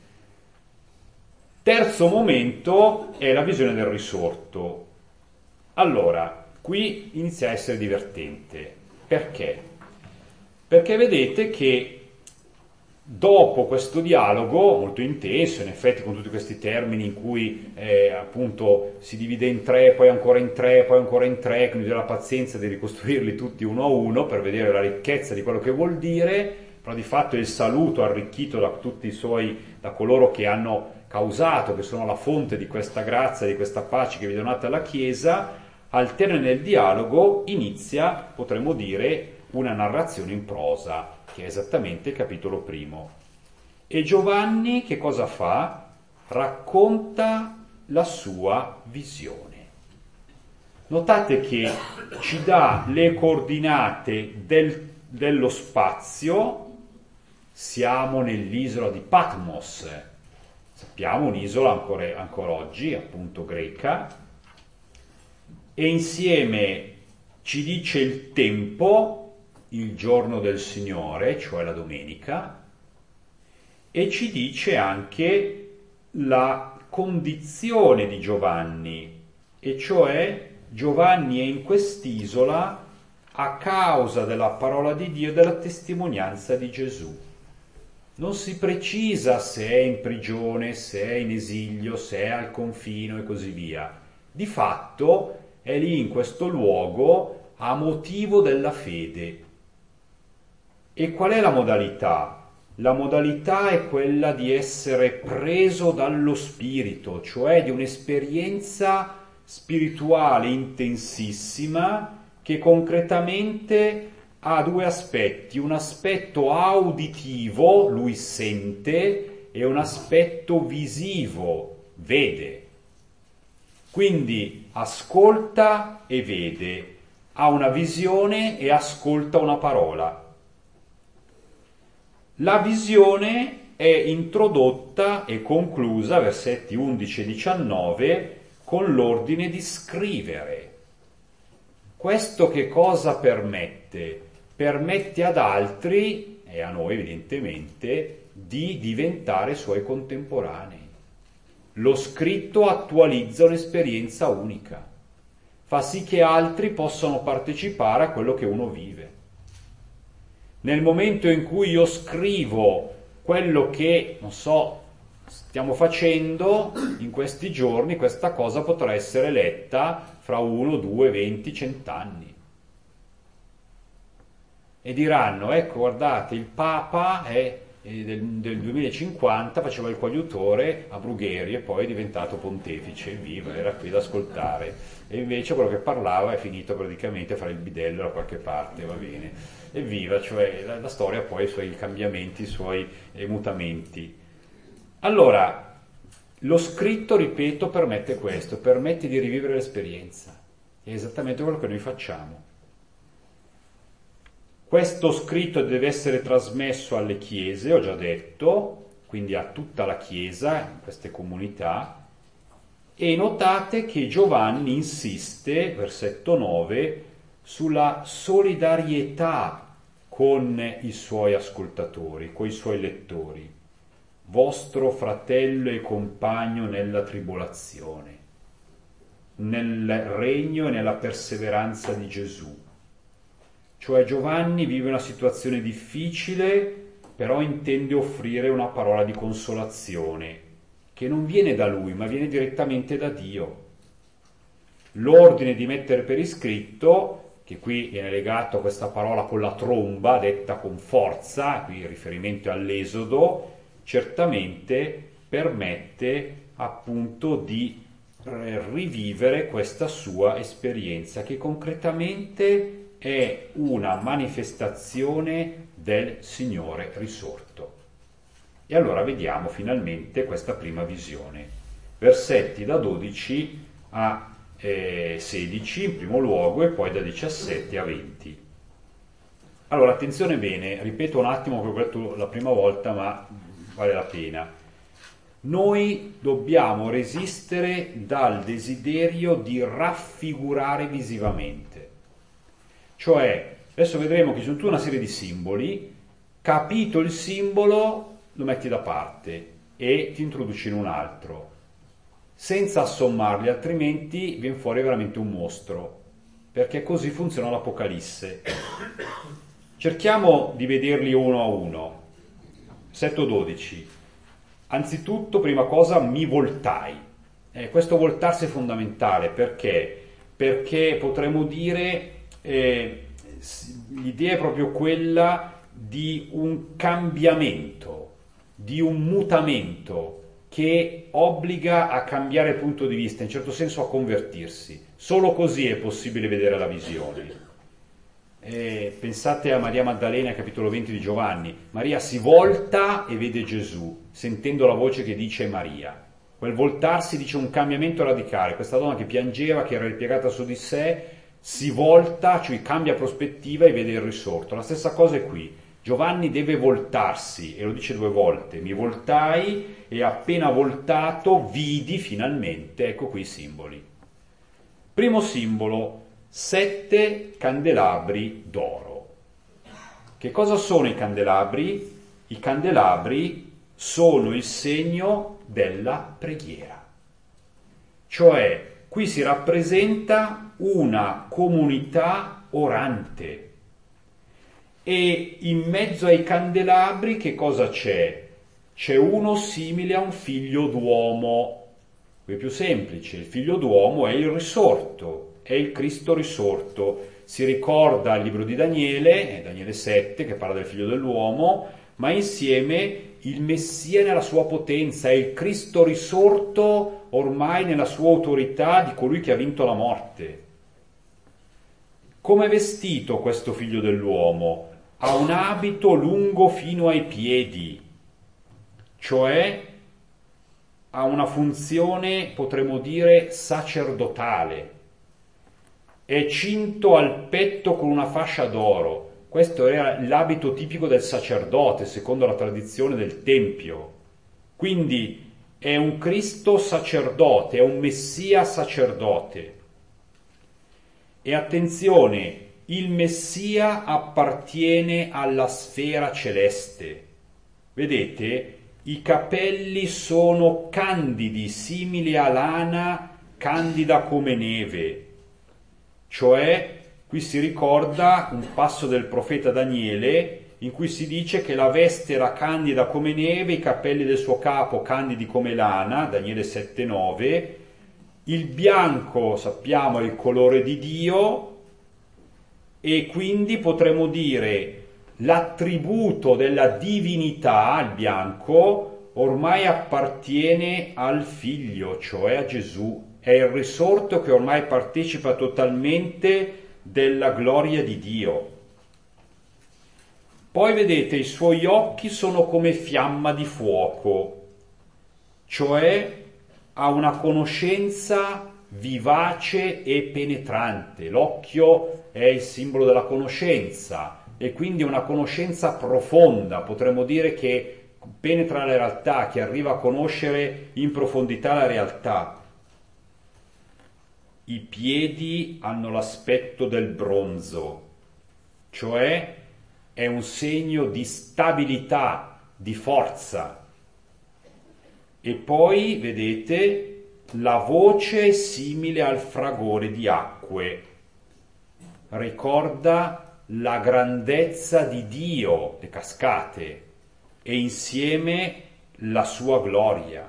Speaker 3: Terzo momento è la visione del risorto. Allora, qui inizia a essere divertente. Perché? Perché vedete che dopo questo dialogo molto intenso, in effetti con tutti questi termini in cui appunto si divide in tre, poi ancora in tre, poi ancora in tre, quindi la pazienza di ricostruirli tutti uno a uno per vedere la ricchezza di quello che vuol dire, però di fatto è il saluto arricchito da tutti i suoi, da coloro che hanno causato, che sono la fonte di questa grazia, di questa pace che vi è donata alla Chiesa. Al termine del dialogo inizia, potremmo dire, una narrazione in prosa, che è esattamente il capitolo primo. E Giovanni che cosa fa? Racconta la sua visione. Notate che ci dà le coordinate dello spazio. Siamo nell'isola di Patmos, sappiamo un'isola ancora oggi, appunto greca, e insieme ci dice il tempo, il giorno del Signore, cioè la domenica, e ci dice anche la condizione di Giovanni, e cioè Giovanni è in quest'isola a causa della parola di Dio e della testimonianza di Gesù. Non si precisa se è in prigione, se è in esilio, se è al confino e così via. Di fatto è lì in questo luogo a motivo della fede. E qual è la modalità? La modalità è quella di essere preso dallo spirito, cioè di un'esperienza spirituale intensissima che concretamente ha due aspetti: un aspetto auditivo, lui sente, e un aspetto visivo, vede. Quindi ascolta e vede, ha una visione e ascolta una parola. La visione è introdotta e conclusa, versetti 11 e 19, con l'ordine di scrivere. Questo che cosa permette? Permette ad altri, e a noi evidentemente, di diventare suoi contemporanei. Lo scritto attualizza un'esperienza unica, fa sì che altri possano partecipare a quello che uno vive. Nel momento in cui io scrivo quello che, non so, stiamo facendo in questi giorni, questa cosa potrà essere letta fra 1, 2, 20, 100 anni. E diranno, ecco, guardate, il Papa del 2050 faceva il coadiutore a Brugheri e poi è diventato pontefice, evviva, era qui ad ascoltare. E invece quello che parlava è finito praticamente a fare il bidello da qualche parte, va bene. Evviva, cioè la storia poi ha i suoi cambiamenti, i suoi mutamenti. Allora, lo scritto, ripeto, permette questo, permette di rivivere l'esperienza. È esattamente quello che noi facciamo. Questo scritto deve essere trasmesso alle chiese, ho già detto, quindi a tutta la chiesa, in queste comunità, e notate che Giovanni insiste, versetto 9, sulla solidarietà con i suoi ascoltatori, con i suoi lettori. Vostro fratello e compagno nella tribolazione, nel regno e nella perseveranza di Gesù. Cioè Giovanni vive una situazione difficile, però intende offrire una parola di consolazione, che non viene da lui, ma viene direttamente da Dio. L'ordine di mettere per iscritto, che qui viene legato a questa parola con la tromba, detta con forza, qui il riferimento è all'Esodo, certamente permette appunto di rivivere questa sua esperienza, che concretamente è una manifestazione del Signore risorto. E allora vediamo finalmente questa prima visione. Versetti da 12 a 16 in primo luogo e poi da 17 a 20. Allora, attenzione bene, ripeto un attimo che ho detto la prima volta, ma vale la pena. Noi dobbiamo resistere dal desiderio di raffigurare visivamente. Cioè, adesso vedremo che ci sono tutta una serie di simboli, capito il simbolo lo metti da parte e ti introduci in un altro, senza assommarli, altrimenti viene fuori veramente un mostro, perché così funziona l'Apocalisse. Cerchiamo di vederli uno a uno. Versetto 12. Anzitutto, prima cosa, mi voltai. Questo voltarsi è fondamentale, perché? Perché potremmo dire, l'idea è proprio quella di un cambiamento, di un mutamento che obbliga a cambiare punto di vista, in certo senso a convertirsi. Solo così è possibile vedere la visione. Pensate a Maria Maddalena, capitolo 20 di Giovanni. Maria si volta e vede Gesù, sentendo la voce che dice Maria. Quel voltarsi dice un cambiamento radicale. Questa donna che piangeva, che era ripiegata su di sé, si volta, cioè cambia prospettiva e vede il risorto. La stessa cosa è qui. Giovanni deve voltarsi, e lo dice 2 volte. Mi voltai e appena voltato vidi finalmente, ecco qui i simboli. Primo simbolo, 7 candelabri d'oro. Che cosa sono i candelabri? I candelabri sono il segno della preghiera. Cioè, qui si rappresenta una comunità orante. E in mezzo ai candelabri che cosa c'è? C'è uno simile a un figlio d'uomo. Qui è più semplice, il figlio d'uomo è il risorto, è il Cristo risorto. Si ricorda il libro di Daniele, Daniele 7, che parla del figlio dell'uomo, ma insieme il Messia nella sua potenza, è il Cristo risorto ormai nella sua autorità di colui che ha vinto la morte. Come è vestito questo figlio dell'uomo? Ha un abito lungo fino ai piedi, cioè ha una funzione, potremmo dire, sacerdotale. È cinto al petto con una fascia d'oro. Questo era l'abito tipico del sacerdote, secondo la tradizione del Tempio. Quindi è un Cristo sacerdote, è un Messia sacerdote. E attenzione, il Messia appartiene alla sfera celeste. Vedete, i capelli sono candidi, simili a lana, candida come neve. Cioè, qui si ricorda un passo del profeta Daniele in cui si dice che la veste era candida come neve, i capelli del suo capo candidi come lana, Daniele 7,9, il bianco, sappiamo, è il colore di Dio, e quindi potremmo dire l'attributo della divinità, il bianco, ormai appartiene al Figlio, cioè a Gesù. È il risorto che ormai partecipa totalmente della gloria di Dio. Poi vedete, i suoi occhi sono come fiamma di fuoco, cioè ha una conoscenza vivace e penetrante. L'occhio è il simbolo della conoscenza e quindi una conoscenza profonda, potremmo dire che penetra la realtà, che arriva a conoscere in profondità la realtà. I piedi hanno l'aspetto del bronzo, cioè è un segno di stabilità, di forza. E poi, vedete, la voce è simile al fragore di acque. Ricorda la grandezza di Dio, le cascate, e insieme la sua gloria.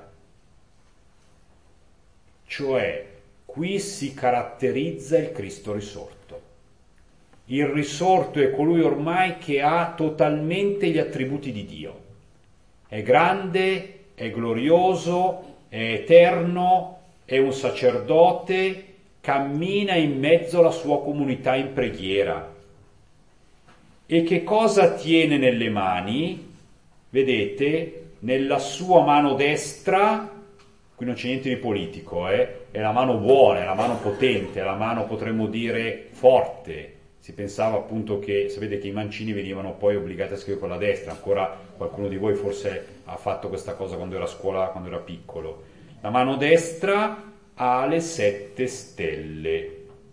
Speaker 3: Cioè, qui si caratterizza il Cristo risorto. Il risorto è colui ormai che ha totalmente gli attributi di Dio. È grande, è glorioso, è eterno, è un sacerdote, cammina in mezzo alla sua comunità in preghiera. E che cosa tiene nelle mani? Vedete, nella sua mano destra, qui non c'è niente di politico, è la mano buona, è la mano potente, è la mano, potremmo dire, forte. Si pensava appunto che, sapete che i mancini venivano poi obbligati a scrivere con la destra, ancora qualcuno di voi forse ha fatto questa cosa quando era a scuola, quando era piccolo. La mano destra ha le 7 stelle,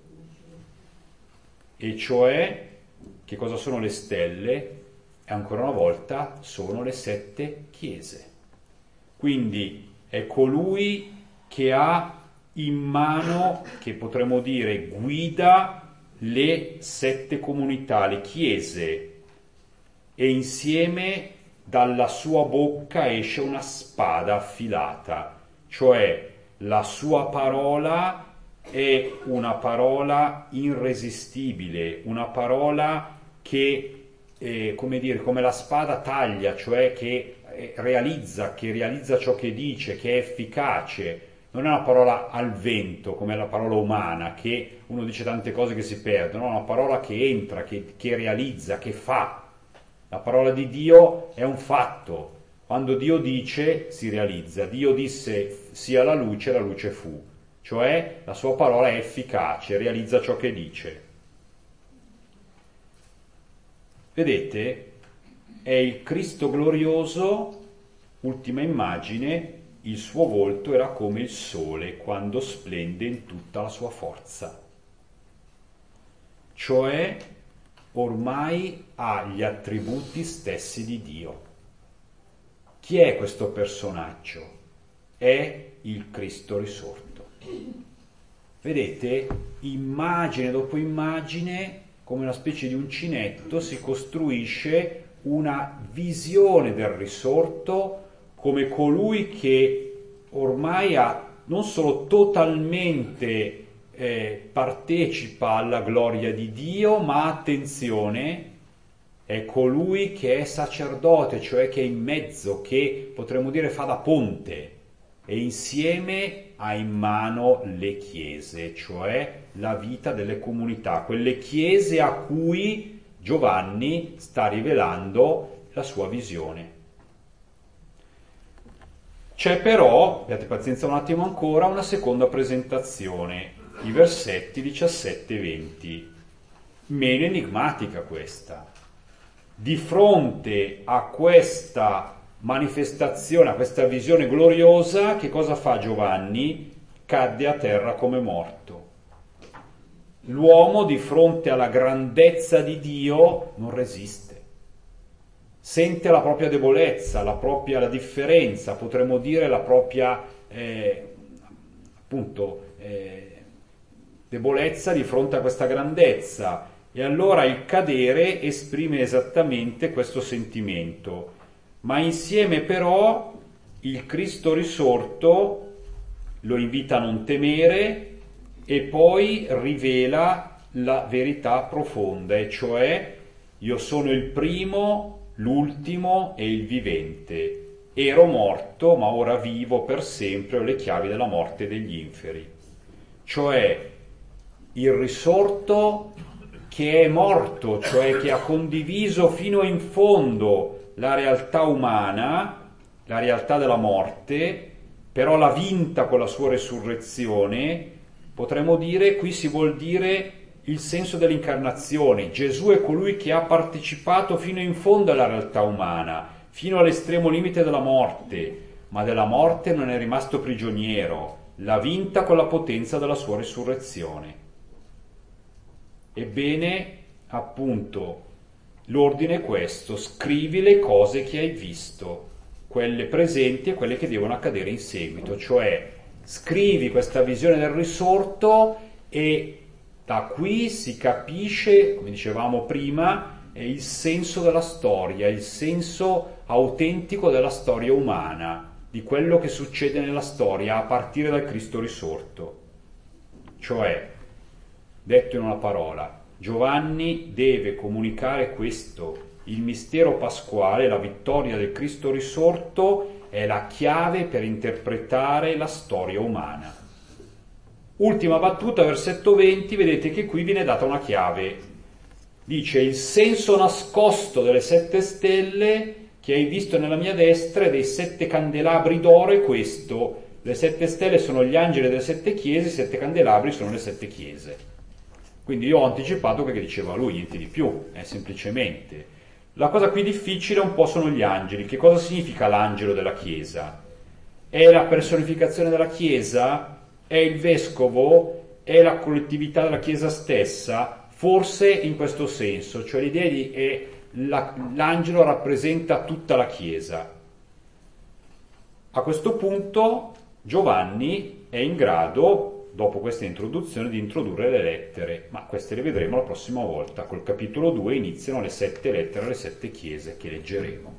Speaker 3: e cioè, che cosa sono le stelle? E ancora una volta sono le 7 chiese. Quindi è colui che ha in mano, che potremmo dire guida le 7 comunità, le chiese, e insieme dalla sua bocca esce una spada affilata, cioè la sua parola è una parola irresistibile, una parola che, come dire, come la spada taglia, cioè che realizza ciò che dice, che è efficace. Non è una parola al vento come la parola umana, che uno dice tante cose che si perdono, è una parola che entra, che realizza, che fa. La parola di Dio è un fatto. Quando Dio dice, si realizza. Dio disse sia la luce fu. Cioè la sua parola è efficace, realizza ciò che dice. Vedete? È il Cristo glorioso, ultima immagine. Il suo volto era come il sole quando splende in tutta la sua forza. Cioè, ormai ha gli attributi stessi di Dio. Chi è questo personaggio? È il Cristo risorto. Vedete, immagine dopo immagine, come una specie di uncinetto, si costruisce una visione del risorto come colui che ormai ha non solo totalmente partecipa alla gloria di Dio, ma attenzione, è colui che è sacerdote, cioè che è in mezzo, che potremmo dire fa da ponte, e insieme ha in mano le chiese, cioè la vita delle comunità, quelle chiese a cui Giovanni sta rivelando la sua visione. C'è però, abbiate pazienza un attimo ancora, una seconda presentazione, i versetti 17 e 20, meno enigmatica questa. Di fronte a questa manifestazione, a questa visione gloriosa, che cosa fa Giovanni? Cadde a terra come morto. L'uomo di fronte alla grandezza di Dio non resiste. Sente la propria debolezza, la differenza, potremmo dire la propria debolezza di fronte a questa grandezza, e allora il cadere esprime esattamente questo sentimento. Ma insieme però il Cristo risorto lo invita a non temere e poi rivela la verità profonda, e cioè: io sono il primo, l'ultimo e il vivente. Ero morto, ma ora vivo per sempre, ho le chiavi della morte e degli inferi. Cioè il risorto che è morto, cioè che ha condiviso fino in fondo la realtà umana, la realtà della morte, però l'ha vinta con la sua resurrezione. Potremmo dire, qui si vuol dire il senso dell'incarnazione. Gesù è colui che ha partecipato fino in fondo alla realtà umana, fino all'estremo limite della morte, ma della morte non è rimasto prigioniero, l'ha vinta con la potenza della sua resurrezione. Ebbene, appunto, l'ordine è questo: scrivi le cose che hai visto, quelle presenti e quelle che devono accadere in seguito, cioè scrivi questa visione del risorto, e da qui si capisce, come dicevamo prima, il senso della storia, il senso autentico della storia umana, di quello che succede nella storia a partire dal Cristo risorto. Cioè, detto in una parola, Giovanni deve comunicare questo: il mistero pasquale, la vittoria del Cristo risorto, è la chiave per interpretare la storia umana. Ultima battuta, versetto 20, vedete che qui viene data una chiave. Dice: il senso nascosto delle 7 stelle che hai visto nella mia destra e dei 7 candelabri d'oro è questo. Le 7 stelle sono gli angeli delle 7 chiese, i 7 candelabri sono le 7 chiese. Quindi io ho anticipato quello che diceva lui, niente di più, semplicemente. La cosa qui difficile un po' sono gli angeli. Che cosa significa l'angelo della chiesa? È la personificazione della chiesa? È il vescovo? È la collettività della chiesa stessa? Forse in questo senso, cioè l'idea di l'angelo rappresenta tutta la chiesa. A questo punto Giovanni è in grado, dopo questa introduzione, di introdurre le lettere, ma queste le vedremo la prossima volta. Col capitolo 2 iniziano le 7 lettere alle 7 chiese che leggeremo.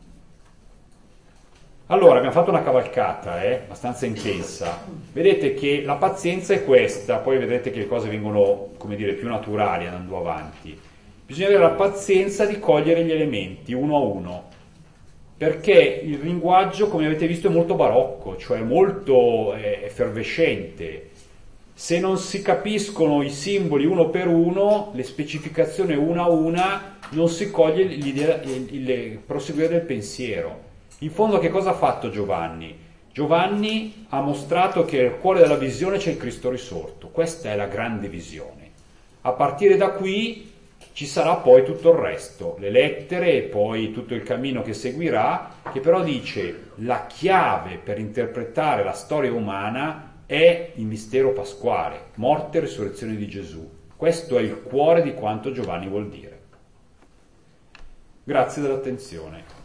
Speaker 3: Allora, abbiamo fatto una cavalcata, abbastanza intensa. Vedete che la pazienza è questa, poi vedrete che le cose vengono, come dire, più naturali andando avanti. Bisogna avere la pazienza di cogliere gli elementi uno a uno, perché il linguaggio, come avete visto, è molto barocco, cioè molto effervescente. Se non si capiscono i simboli uno per uno, le specificazioni una a una, non si coglie il proseguire del pensiero. In fondo che cosa ha fatto Giovanni? Giovanni ha mostrato che nel cuore della visione c'è il Cristo risorto. Questa è la grande visione. A partire da qui ci sarà poi tutto il resto, le lettere e poi tutto il cammino che seguirà, che però dice: la chiave per interpretare la storia umana è il mistero pasquale, morte e risurrezione di Gesù. Questo è il cuore di quanto Giovanni vuol dire. Grazie dell'attenzione.